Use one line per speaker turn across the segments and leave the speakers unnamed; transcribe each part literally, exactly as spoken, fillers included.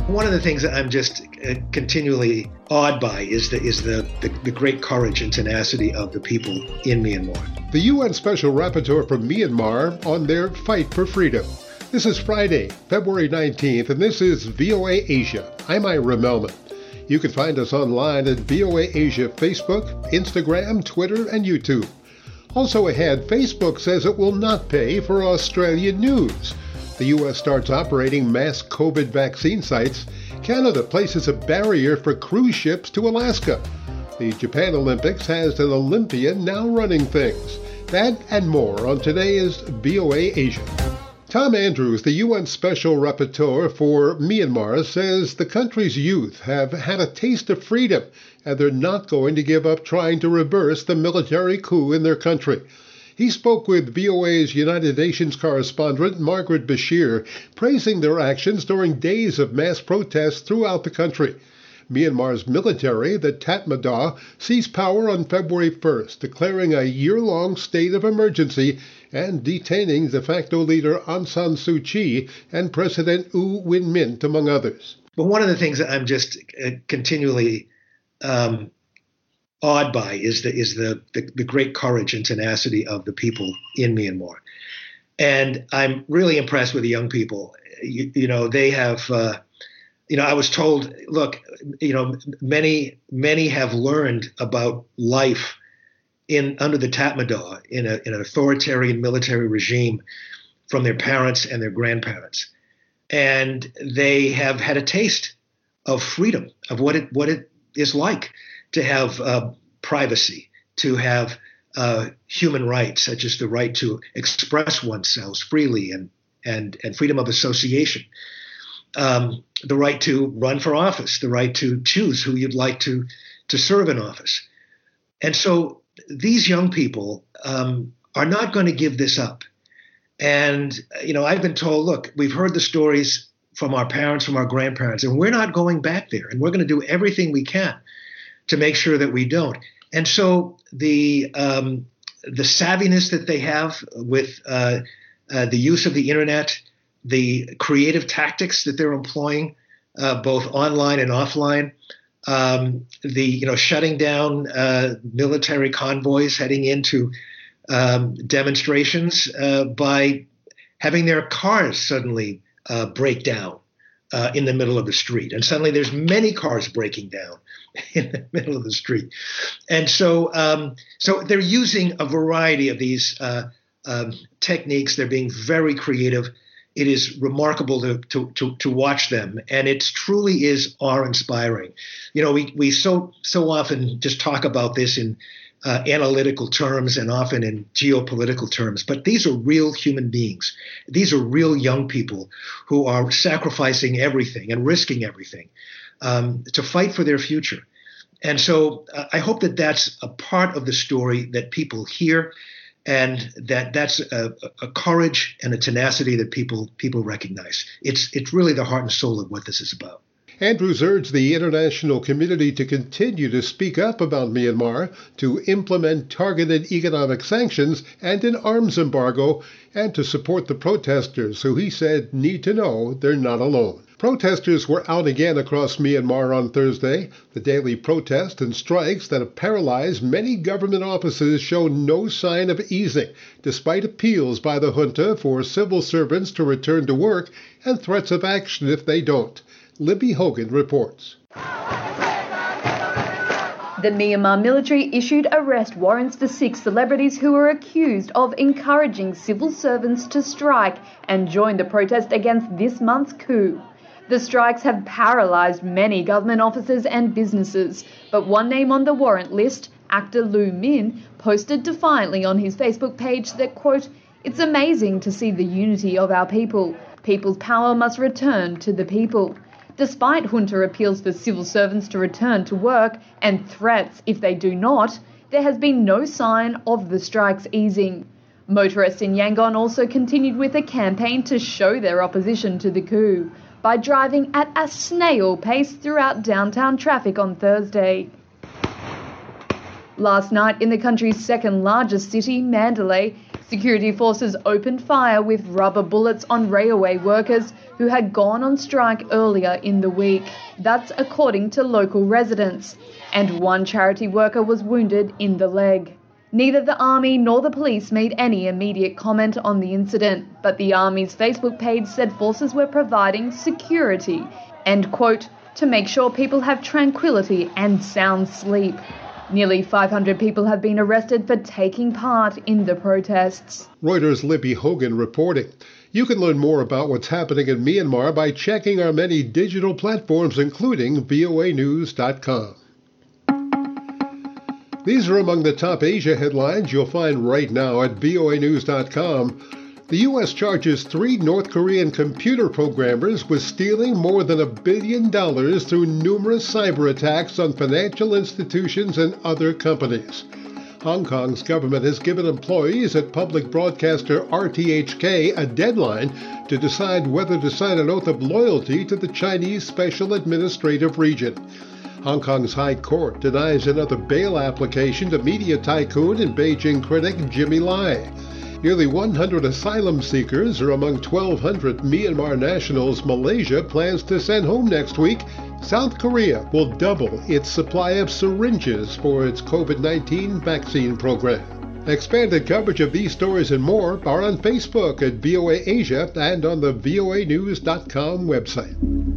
One of the things that I'm just uh, continually awed by is the is the, the, the great courage and tenacity of the people in Myanmar.
The U N Special Rapporteur from Myanmar on their fight for freedom. This is Friday, February nineteenth, and this is V O A Asia. I'm Ira Melman. You can find us online at V O A Asia Facebook, Instagram, Twitter, and YouTube. Also ahead, Facebook says it will not pay for Australian news. The U S starts operating mass COVID vaccine sites. Canada places a barrier for cruise ships to Alaska. The Japan Olympics has an Olympian now running things. That and more on today's V O A Asia. Tom Andrews, the U N Special Rapporteur for Myanmar, says the country's youth have had a taste of freedom and they're not going to give up trying to reverse the military coup in their country. He spoke with V O A's United Nations correspondent Margaret Bashir, praising their actions during days of mass protests throughout the country. Myanmar's military, the Tatmadaw, seized power on February first, declaring a year-long state of emergency and detaining de facto leader Aung San Suu Kyi and President U Win Mint, among others.
But one of the things that I'm just uh, continually um, awed by is the is the, the the great courage and tenacity of the people in Myanmar, and I'm really impressed with the young people. You, you know, they have. Uh, you know, I was told, look, you know, many many have learned about life in under the Tatmadaw in a in an authoritarian military regime from their parents and their grandparents, and they have had a taste of freedom, of what it what it is like to have uh, privacy, to have uh, human rights, such as the right to express oneself freely and and and freedom of association, um, the right to run for office, the right to choose who you'd like to to serve in office. And so these young people um, are not going to give this up. And, you know, I've been told, look, we've heard the stories from our parents, from our grandparents, and we're not going back there. And we're going to do everything we can to make sure that we don't. And so the um, the savviness that they have with uh, uh, the use of the internet, the creative tactics that they're employing, uh, both online and offline, um, the you know shutting down uh, military convoys heading into um, demonstrations uh, by having their cars suddenly uh, break down uh, in the middle of the street, and suddenly there's many cars breaking down in the middle of the street. And so um, so they're using a variety of these uh, um, techniques. They're being very creative. It is remarkable to, to, to, to watch them. And it truly is awe-inspiring. You know, we, we so so often just talk about this in uh, analytical terms and often in geopolitical terms. But these are real human beings. These are real young people who are sacrificing everything and risking everything Um, to fight for their future. And so uh, I hope that that's a part of the story that people hear, and that that's a, a courage and a tenacity that people people recognize. It's it's really the heart and soul of what this is about.
Andrews urged the international community to continue to speak up about Myanmar, to implement targeted economic sanctions and an arms embargo, and to support the protesters who he said need to know they're not alone. Protesters were out again across Myanmar on Thursday. The daily protests and strikes that have paralyzed many government offices show no sign of easing, despite appeals by the junta for civil servants to return to work and threats of action if they don't. Libby Hogan reports.
The Myanmar military issued arrest warrants for six celebrities who were accused of encouraging civil servants to strike and join the protest against this month's coup. The strikes have paralysed many government offices and businesses, but one name on the warrant list, actor Lu Min, posted defiantly on his Facebook page that, quote, "It's amazing to see the unity of our people. People's power must return to the people." Despite junta appeals for civil servants to return to work and threats if they do not, there has been no sign of the strikes easing. Motorists in Yangon also continued with a campaign to show their opposition to the coup by driving at a snail pace throughout downtown traffic on Thursday. Last night in the country's second largest city, Mandalay, Security forces opened fire with rubber bullets on railway workers who had gone on strike earlier in the week. That's according to local residents. And one charity worker was wounded in the leg. Neither the Army nor the police made any immediate comment on the incident, but the Army's Facebook page said forces were providing security and, quote, to make sure people have tranquility and sound sleep. Nearly five hundred people have been arrested for taking part in the protests.
Reuters' Libby Hogan reporting. You can learn more about what's happening in Myanmar by checking our many digital platforms, including V O A news dot com. These are among the top Asia headlines you'll find right now at V O A news dot com. The U S charges three North Korean computer programmers with stealing more than a billion dollars through numerous cyber attacks on financial institutions and other companies. Hong Kong's government has given employees at public broadcaster R T H K a deadline to decide whether to sign an oath of loyalty to the Chinese Special Administrative Region. Hong Kong's High Court denies another bail application to media tycoon and Beijing critic Jimmy Lai. Nearly one hundred asylum seekers are among twelve hundred Myanmar nationals Malaysia plans to send home next week. South Korea will double its supply of syringes for its COVID nineteen vaccine program. Expanded coverage of these stories and more are on Facebook at V O A Asia and on the V O A news dot com website.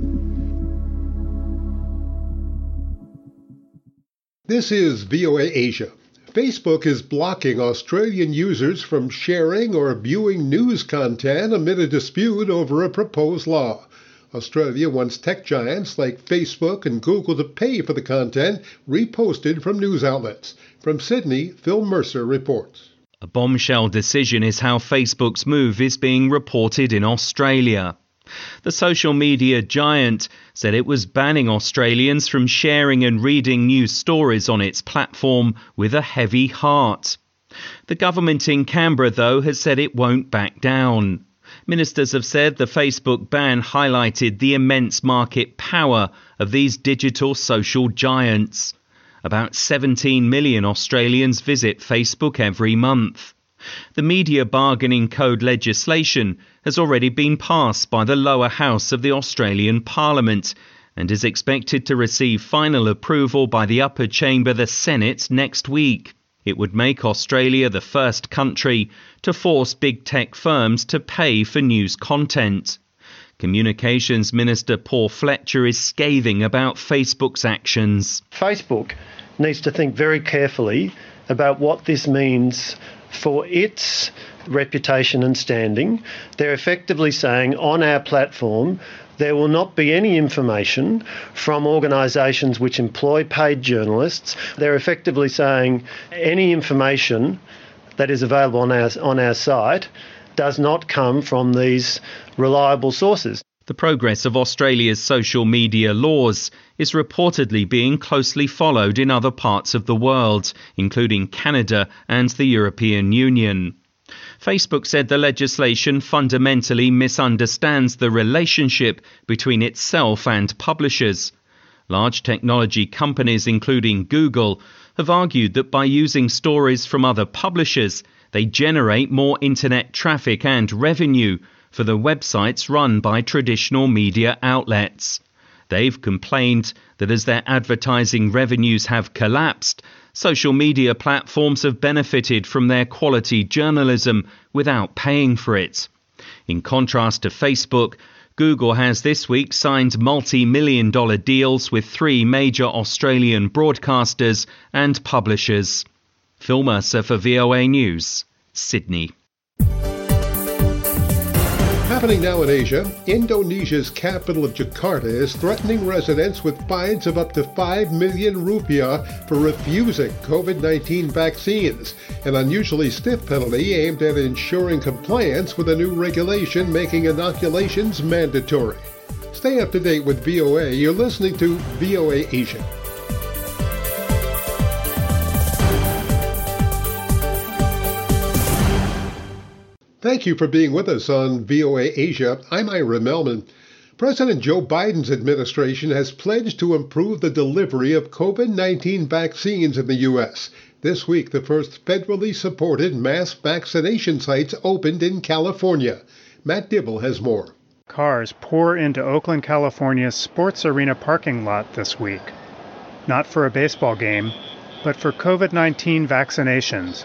This is V O A Asia. Facebook is blocking Australian users from sharing or viewing news content amid a dispute over a proposed law. Australia wants tech giants like Facebook and Google to pay for the content reposted from news outlets. From Sydney, Phil Mercer reports.
A bombshell decision is how Facebook's move is being reported in Australia. The social media giant said it was banning Australians from sharing and reading news stories on its platform with a heavy heart. The government in Canberra, though, has said it won't back down. Ministers have said the Facebook ban highlighted the immense market power of these digital social giants. About seventeen million Australians visit Facebook every month. The Media Bargaining Code legislation has already been passed by the lower house of the Australian Parliament and is expected to receive final approval by the upper chamber, the Senate, next week. It would make Australia the first country to force big tech firms to pay for news content. Communications Minister Paul Fletcher is scathing about Facebook's actions.
Facebook needs to think very carefully about what this means for its reputation and standing. They're effectively saying on our platform there will not be any information from organisations which employ paid journalists. They're effectively saying any information that is available on our, on our site does not come from these reliable sources.
The progress of Australia's social media laws is reportedly being closely followed in other parts of the world, including Canada and the European Union. Facebook said the legislation fundamentally misunderstands the relationship between itself and publishers. Large technology companies, including Google, have argued that by using stories from other publishers, they generate more internet traffic and revenue for the websites run by traditional media outlets. They've complained that as their advertising revenues have collapsed, social media platforms have benefited from their quality journalism without paying for it. In contrast to Facebook, Google has this week signed multi-million dollar deals with three major Australian broadcasters and publishers. Phil Mercer for V O A News, Sydney.
Happening now in Asia, Indonesia's capital of Jakarta is threatening residents with fines of up to five million rupiah for refusing COVID nineteen vaccines, an unusually stiff penalty aimed at ensuring compliance with a new regulation making inoculations mandatory. Stay up to date with V O A. You're listening to V O A Asia. Thank you for being with us on V O A Asia. I'm Ira Melman. President Joe Biden's administration has pledged to improve the delivery of COVID nineteen vaccines in the U S. This week, the first federally supported mass vaccination sites opened in California. Matt Dibble has more.
Cars pour into Oakland, California's sports arena parking lot this week. Not for a baseball game, but for COVID nineteen vaccinations.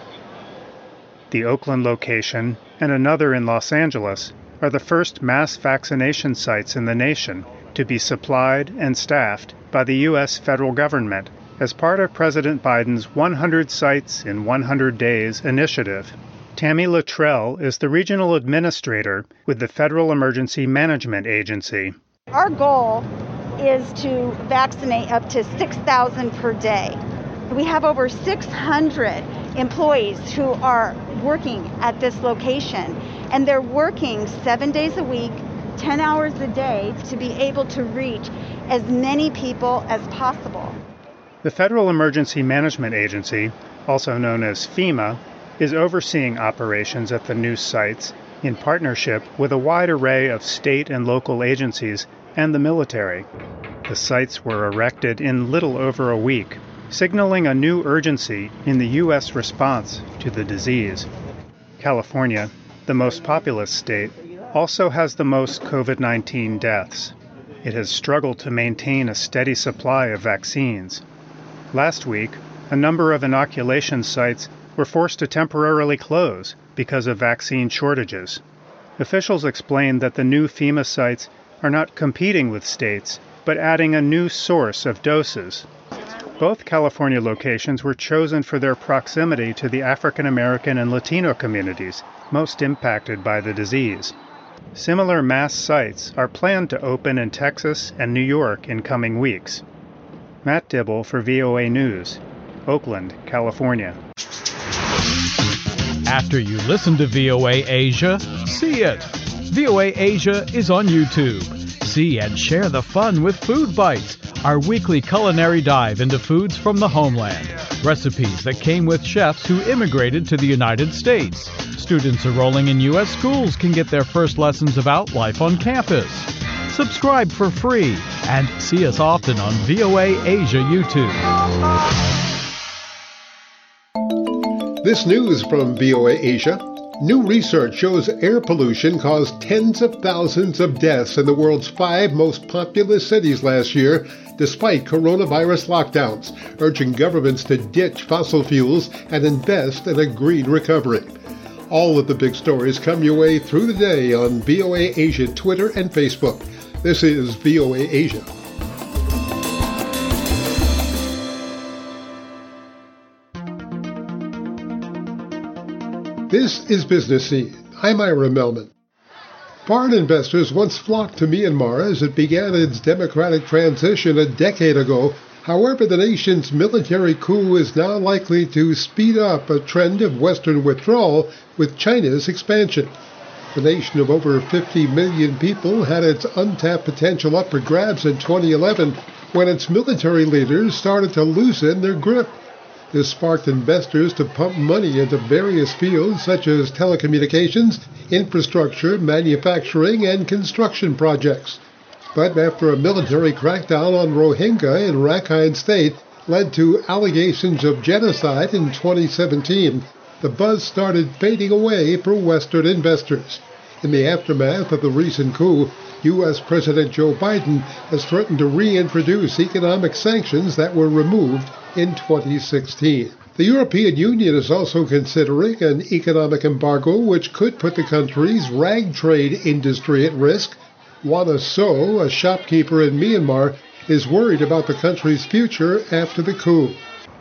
The Oakland location and another in Los Angeles are the first mass vaccination sites in the nation to be supplied and staffed by the U S federal government as part of President Biden's one hundred Sites in one hundred Days initiative. Tammy Luttrell is the regional administrator with the Federal Emergency Management Agency.
Our goal is to vaccinate up to six thousand per day. We have over six hundred employees who are working at this location, and they're working seven days a week, ten hours a day to be able to reach as many people as possible.
The Federal Emergency Management Agency, also known as FEMA, is overseeing operations at the new sites in partnership with a wide array of state and local agencies and the military. The sites were erected in little over a week, signaling a new urgency in the U S response to the disease. California, the most populous state, also has the most COVID nineteen deaths. It has struggled to maintain a steady supply of vaccines. Last week, a number of inoculation sites were forced to temporarily close because of vaccine shortages. Officials explained that the new FEMA sites are not competing with states, but adding a new source of doses. Both California locations were chosen for their proximity to the African American and Latino communities most impacted by the disease. Similar mass sites are planned to open in Texas and New York in coming weeks. Matt Dibble for V O A News, Oakland, California.
After you listen to V O A Asia, see it. V O A Asia is on YouTube. See and share the fun with Food Bites, our weekly culinary dive into foods from the homeland. Recipes that came with chefs who immigrated to the United States. Students enrolling in U S schools can get their first lessons about life on campus. Subscribe for free and see us often on V O A Asia YouTube.
This news from V O A Asia. New research shows air pollution caused tens of thousands of deaths in the world's five most populous cities last year, despite coronavirus lockdowns, urging governments to ditch fossil fuels and invest in a green recovery. All of the big stories come your way through the day on V O A Asia Twitter and Facebook. This is V O A Asia. This is Business Scene. I'm Ira Melman. Foreign investors once flocked to Myanmar as it began its democratic transition a decade ago. However, the nation's military coup is now likely to speed up a trend of Western withdrawal with China's expansion. The nation of over fifty million people had its untapped potential up for grabs in twenty eleven when its military leaders started to loosen their grip. This sparked investors to pump money into various fields such as telecommunications, infrastructure, manufacturing, and construction projects. But after a military crackdown on Rohingya in Rakhine State led to allegations of genocide in twenty seventeen, the buzz started fading away for Western investors. In the aftermath of the recent coup, U S President Joe Biden has threatened to reintroduce economic sanctions that were removed in twenty sixteen. The European Union is also considering an economic embargo which could put the country's rag trade industry at risk. Wana So, a shopkeeper in Myanmar, is worried about the country's future after the coup.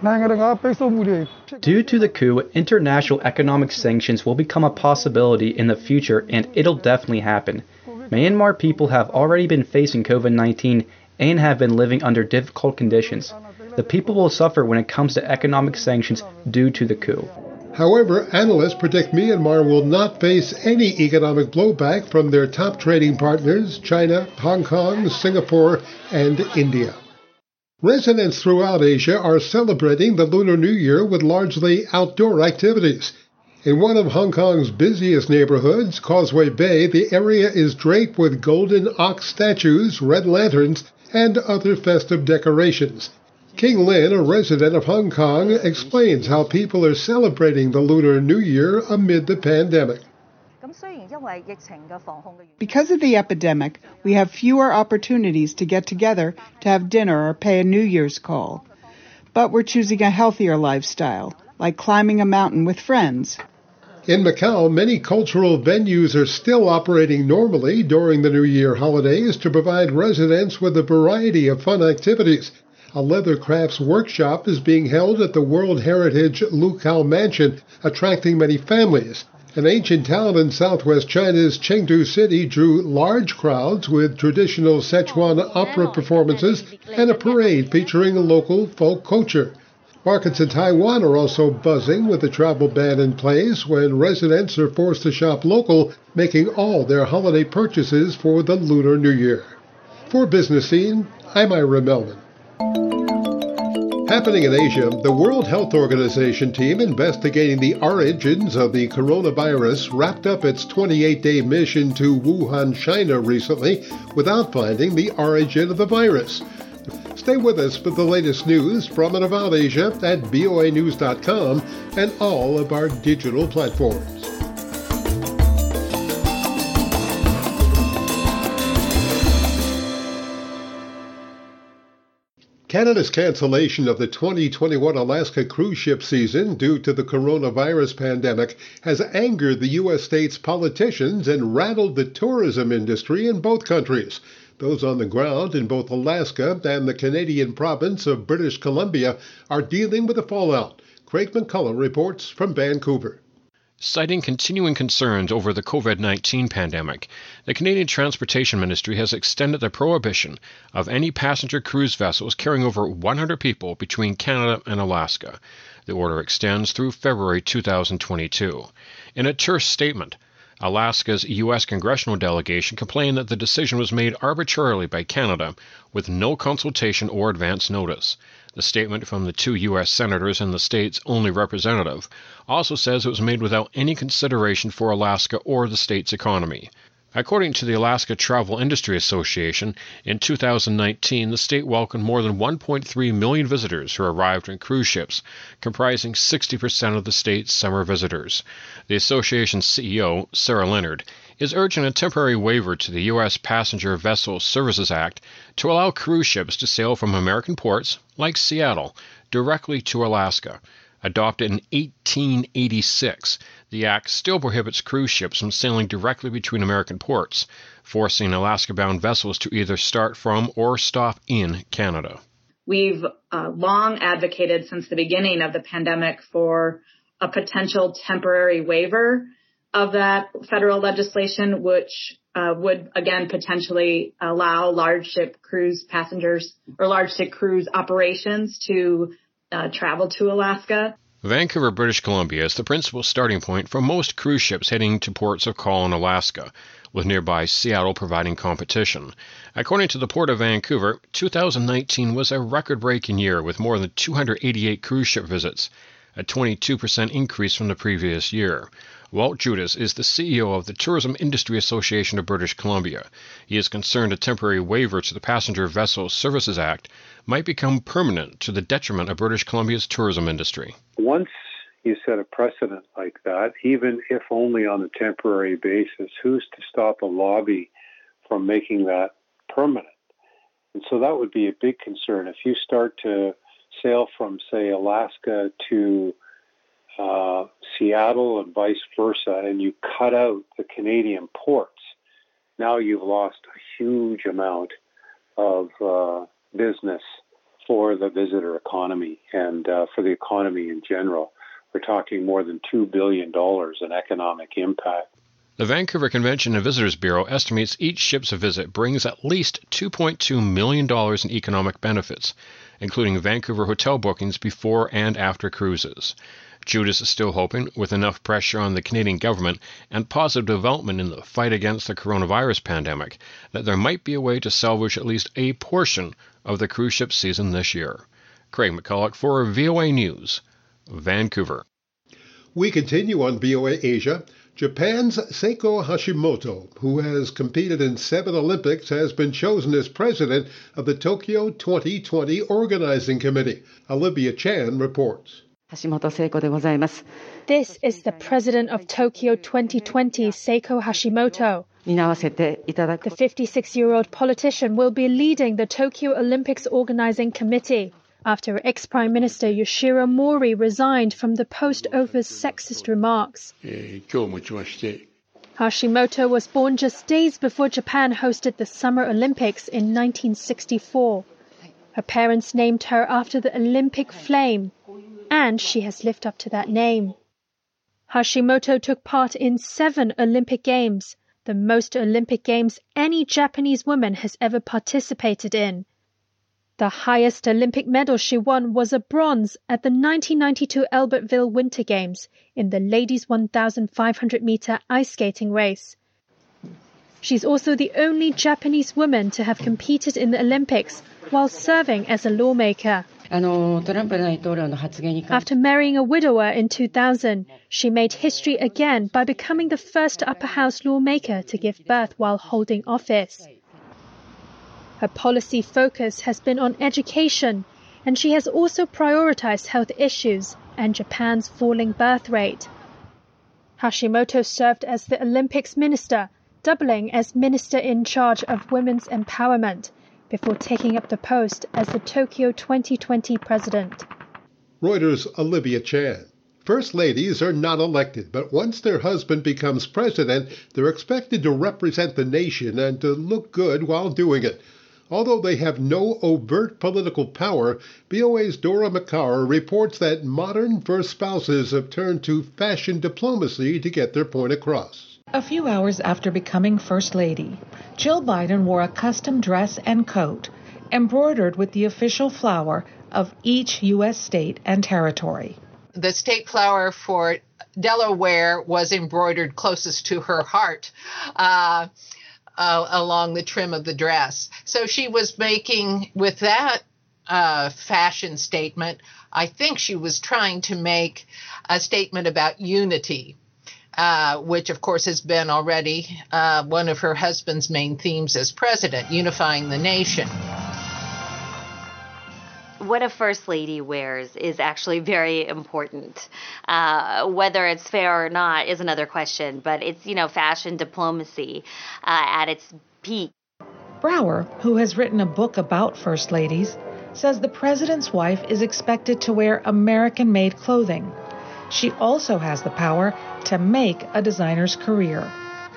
Due to the coup, international economic sanctions will become a possibility in the future, and it'll definitely happen. Myanmar people have already been facing COVID nineteen and have been living under difficult conditions. The people will suffer when it comes to economic sanctions due to the coup.
However, analysts predict Myanmar will not face any economic blowback from their top trading partners, China, Hong Kong, Singapore, and India. Residents throughout Asia are celebrating the Lunar New Year with largely outdoor activities. In one of Hong Kong's busiest neighborhoods, Causeway Bay, the area is draped with golden ox statues, red lanterns, and other festive decorations. King Lin, a resident of Hong Kong, explains how people are celebrating the Lunar New Year amid the pandemic.
Because of the epidemic, we have fewer opportunities to get together to have dinner or pay a New Year's call. But we're choosing a healthier lifestyle, like climbing a mountain with friends.
In Macau, many cultural venues are still operating normally during the New Year holidays to provide residents with a variety of fun activities. A leather crafts workshop is being held at the World Heritage Lukao Mansion, attracting many families. An ancient town in southwest China's Chengdu City drew large crowds with traditional Sichuan opera performances and a parade featuring local folk culture. Markets in Taiwan are also buzzing with the travel ban in place when residents are forced to shop local, making all their holiday purchases for the Lunar New Year. For Business Scene, I'm Ira Melman. Happening in Asia, the World Health Organization team investigating the origins of the coronavirus wrapped up its twenty-eight day mission to Wuhan, China recently without finding the origin of the virus. Stay with us for the latest news from and about Asia at V O A news dot com and all of our digital platforms. Canada's cancellation of the twenty twenty-one Alaska cruise ship season due to the coronavirus pandemic has angered the U S state's politicians and rattled the tourism industry in both countries. Those on the ground in both Alaska and the Canadian province of British Columbia are dealing with the fallout. Craig McCullough reports from Vancouver.
Citing continuing concerns over the COVID nineteen pandemic, the Canadian Transportation Ministry has extended the prohibition of any passenger cruise vessels carrying over one hundred people between Canada and Alaska. The order extends through February two thousand twenty-two. In a terse statement, Alaska's U S congressional delegation complained that the decision was made arbitrarily by Canada with no consultation or advance notice. The statement from the two U S senators and the state's only representative also says it was made without any consideration for Alaska or the state's economy. According to the Alaska Travel Industry Association, in two thousand nineteen, the state welcomed more than one point three million visitors who arrived on cruise ships, comprising sixty percent of the state's summer visitors. The association's C E O, Sarah Leonard, is urging a temporary waiver to the U S Passenger Vessel Services Act to allow cruise ships to sail from American ports, like Seattle, directly to Alaska. Adopted in eighteen eighty-six, the Act still prohibits cruise ships from sailing directly between American ports, forcing Alaska-bound vessels to either start from or stop in Canada.
We've uh, long advocated since the beginning of the pandemic for a potential temporary waiver of that federal legislation, which uh, would, again, potentially allow large ship cruise passengers or large ship cruise operations to uh, travel to Alaska.
Vancouver, British Columbia is the principal starting point for most cruise ships heading to ports of call in Alaska, with nearby Seattle providing competition. According to the Port of Vancouver, two thousand nineteen was a record-breaking year with more than two hundred eighty-eight cruise ship visits, a twenty-two percent increase from the previous year. Walt Judas is the C E O of the Tourism Industry Association of British Columbia. He is concerned a temporary waiver to the Passenger Vessel Services Act might become permanent to the detriment of British Columbia's tourism industry.
Once you set a precedent like that, even if only on a temporary basis, who's to stop a lobby from making that permanent? And so that would be a big concern. If you start to sail from, say, Alaska to Uh, Seattle and vice versa, and you cut out the Canadian ports, now you've lost a huge amount of uh, business for the visitor economy and uh, for the economy in general. We're talking more than two billion dollars in economic impact.
The Vancouver Convention and Visitors Bureau estimates each ship's visit brings at least two point two million dollars in economic benefits, including Vancouver hotel bookings before and after cruises. Judas is still hoping, with enough pressure on the Canadian government and positive development in the fight against the coronavirus pandemic, that there might be a way to salvage at least a portion of the cruise ship season this year. Craig McCullough for V O A News, Vancouver.
We continue on V O A Asia. Japan's Seiko Hashimoto, who has competed in seven Olympics, has been chosen as president of the Tokyo twenty twenty Organizing Committee. Olivia Chan reports.
This is the president of Tokyo twenty twenty, Seiko Hashimoto. The fifty-six-year-old politician will be leading the Tokyo Olympics Organizing Committee after ex-Prime Minister Yoshiro Mori resigned from the post over sexist remarks. Hashimoto was born just days before Japan hosted the Summer Olympics in nineteen sixty-four. Her parents named her after the Olympic flame, and she has lived up to that name. Hashimoto took part in seven Olympic Games, the most Olympic Games any Japanese woman has ever participated in. The highest Olympic medal she won was a bronze at the nineteen ninety-two Albertville Winter Games in the ladies' one thousand five hundred meter ice skating race. She's also the only Japanese woman to have competed in the Olympics while serving as a lawmaker. After marrying a widower in two thousand, she made history again by becoming the first upper house lawmaker to give birth while holding office. Her policy focus has been on education, and she has also prioritized health issues and Japan's falling birth rate. Hashimoto served as the Olympics minister, doubling as minister in charge of women's empowerment, before taking up the post as the Tokyo twenty twenty president.
Reuters' Olivia Chan. First ladies are not elected, but once their husband becomes president, they're expected to represent the nation and to look good while doing it. Although they have no overt political power, V O A's Dora McCarr reports that modern first spouses have turned to fashion diplomacy to get their point across.
A few hours after becoming First Lady, Jill Biden wore a custom dress and coat embroidered with the official flower of each U S state and territory.
The state flower for Delaware was embroidered closest to her heart. Uh, Uh, along the trim of the dress. So she was making, with that uh, fashion statement, I think she was trying to make a statement about unity, uh, which of course has been already uh, one of her husband's main themes as president, unifying the nation.
What a first lady wears is actually very important. Uh, whether it's fair or not is another question, but it's, you know, fashion diplomacy uh, at its peak.
Brower, who has written a book about first ladies, says the president's wife is expected to wear American-made clothing. She also has the power to make a designer's career.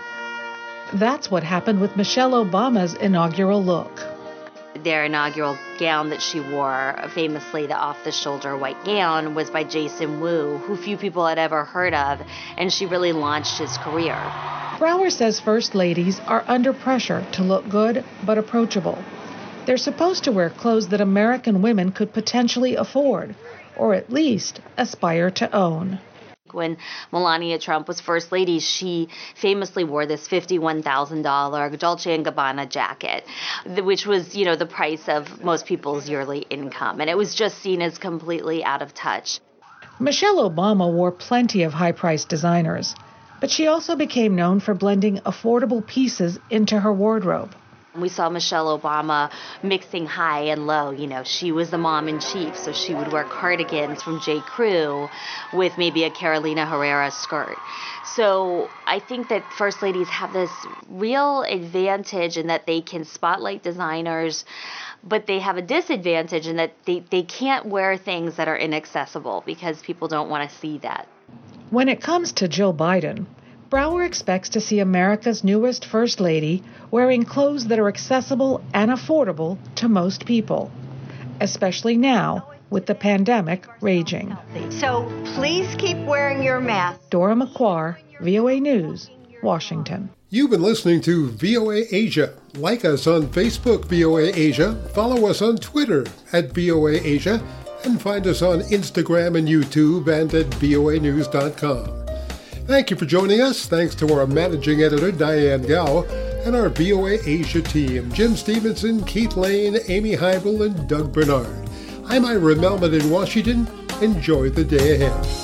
That's what happened with Michelle Obama's inaugural look.
Their inaugural gown that she wore, famously the off-the-shoulder white gown, was by Jason Wu, who few people had ever heard of, and she really launched his career.
Brower says first ladies are under pressure to look good but approachable. They're supposed to wear clothes that American women could potentially afford, or at least aspire to own.
When Melania Trump was first lady, she famously wore this fifty-one thousand dollars Dolce and Gabbana jacket, which was, you know, the price of most people's yearly income. And it was just seen as completely out of touch.
Michelle Obama wore plenty of high-priced designers, but she also became known for blending affordable pieces into her wardrobe.
We saw Michelle Obama mixing high and low. You know, she was the mom-in-chief, so she would wear cardigans from J. Crew with maybe a Carolina Herrera skirt. So I think that first ladies have this real advantage in that they can spotlight designers, but they have a disadvantage in that they, they can't wear things that are inaccessible because people don't want to see that.
When it comes to Jill Biden, Brower expects to see America's newest First Lady wearing clothes that are accessible and affordable to most people, especially now with the pandemic raging.
So please keep wearing your mask.
Dora McCarr, V O A News, Washington.
You've been listening to V O A Asia. Like us on Facebook, V O A Asia. Follow us on Twitter at V O A Asia. And find us on Instagram and YouTube and at V O A news dot com. Thank you for joining us. Thanks to our managing editor, Diane Gao, and our V O A Asia team, Jim Stevenson, Keith Lane, Amy Heibel, and Doug Bernard. I'm Ira Melman in Washington. Enjoy the day ahead.